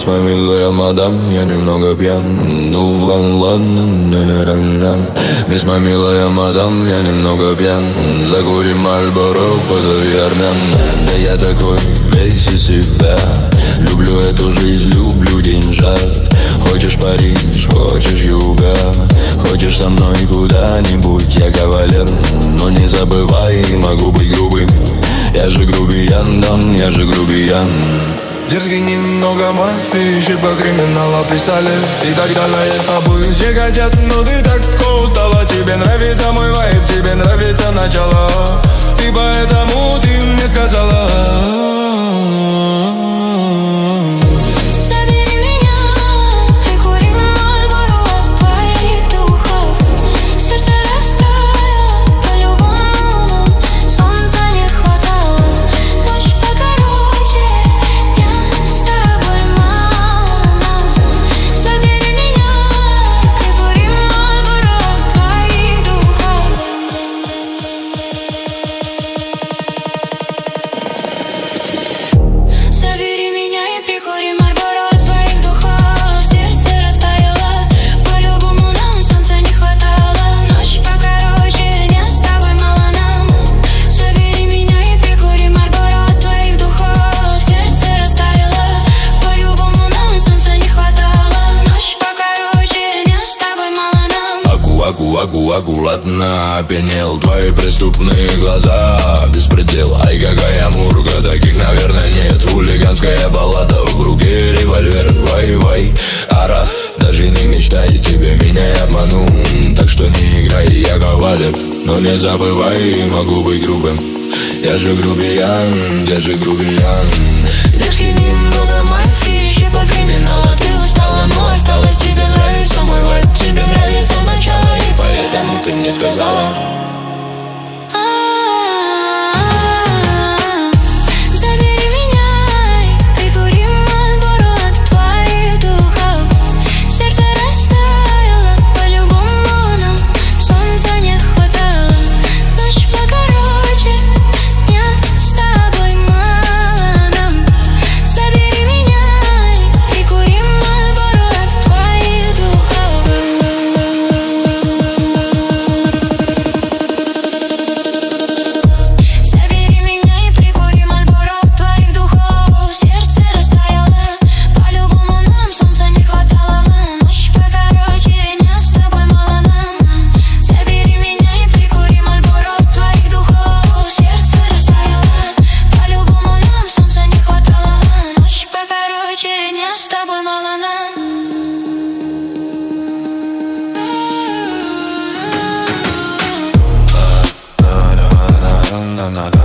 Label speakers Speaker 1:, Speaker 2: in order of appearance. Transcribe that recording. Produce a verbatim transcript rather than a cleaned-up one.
Speaker 1: Мисс моя милая мадам, я немного пьян. Ну ладно, ладно. Мисс моя милая мадам, я немного пьян. Закурим Мальборо, позови армян. Да я такой весь из себя. Люблю эту жизнь, люблю деньжат. Хочешь Париж, хочешь юга. Хочешь со мной куда-нибудь, я кавалер. Но не забывай, могу быть грубым. Я же грубиян, дам, я же грубиян. Дерзкий немного мафии, щипа криминала, пистолет. И так далее с тобой все хотят, но ты так устала. Тебе нравится мой вайб, тебе нравится начало. И поэтому ты мне сказала: Аку, аккуратно опьянел твои преступные глаза. Беспредел, ай какая мурка, таких, наверное, нет. Хулиганская баллада, в руке револьвер. Вай-вай, ара, даже не мечтай, тебе меня я обману. Так что не играй, я кавалер. Но не забывай, могу быть грубым. Я же грубиян, я же грубиян.
Speaker 2: Дерзкий немного мафии, щипа криминала. Ты устала, но осталось. Тебе нравится мой вайб, тебе нравится начало. И поэтому ты мне сказала: с тобой мало нам.